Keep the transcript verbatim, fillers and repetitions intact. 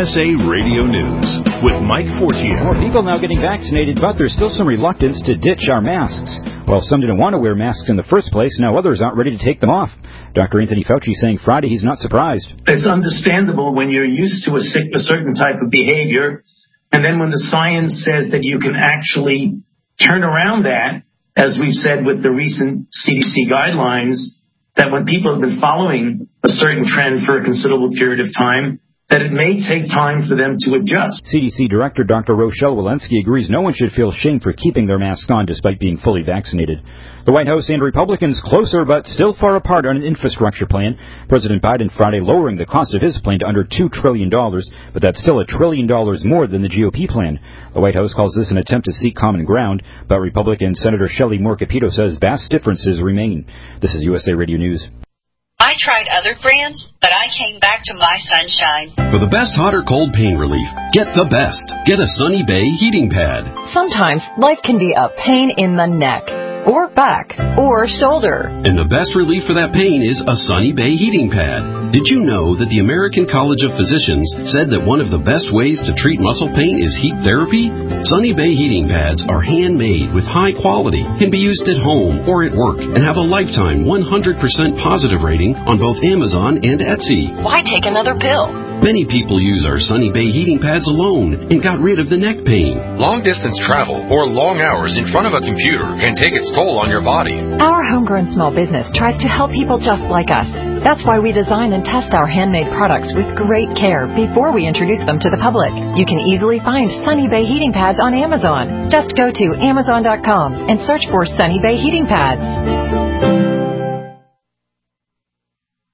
S A Radio News with Mike Fortier. More people now getting vaccinated, but there's still some reluctance to ditch our masks. While some didn't want to wear masks in the first place, now others aren't ready to take them off. Doctor Anthony Fauci saying Friday he's not surprised. It's understandable when you're used to a, sick, a certain type of behavior, and then when the science says that you can actually turn around that, as we've said with the recent C D C guidelines, that when people have been following a certain trend for a considerable period of time, that it may take time for them to adjust. C D C Director Doctor Rochelle Walensky agrees no one should feel shame for keeping their masks on despite being fully vaccinated. The White House and Republicans closer but still far apart on an infrastructure plan. President Biden Friday lowering the cost of his plan to under two trillion dollars, but that's still a trillion dollars more than the G O P plan. The White House calls this an attempt to seek common ground, but Republican Senator Shelley Moore Capito says vast differences remain. This is U S A Radio News. I tried other brands, but I came back to My Sunshine. For the best hot or cold pain relief, get the best. Get a Sunny Bay heating pad. Sometimes life can be a pain in the neck, or back, or shoulder. And the best relief for that pain is a Sunny Bay heating pad. Did you know that the American College of Physicians said that one of the best ways to treat muscle pain is heat therapy? Sunny Bay heating pads are handmade with high quality, can be used at home or at work, and have a lifetime one hundred percent positive rating on both Amazon and Etsy. Why take another pill? Many people use our Sunny Bay heating pads alone and got rid of the neck pain. Long-distance travel or long hours in front of a computer can take its toll on your body. Our homegrown small business tries to help people just like us. That's why we design and test our handmade products with great care before we introduce them to the public. You can easily find Sunny Bay heating pads on Amazon. Just go to amazon dot com and search for Sunny Bay heating pads.